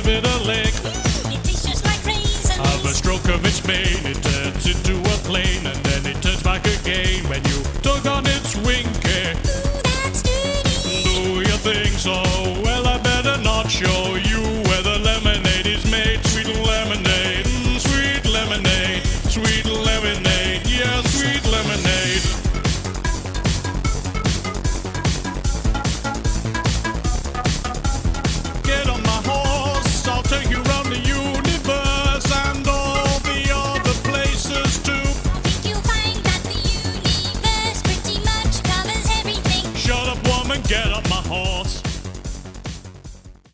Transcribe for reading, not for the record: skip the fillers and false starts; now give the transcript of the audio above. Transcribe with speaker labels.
Speaker 1: give it a lick.
Speaker 2: It tastes just like raisins.
Speaker 1: Of a stroke of its mane, it turns into a plane, and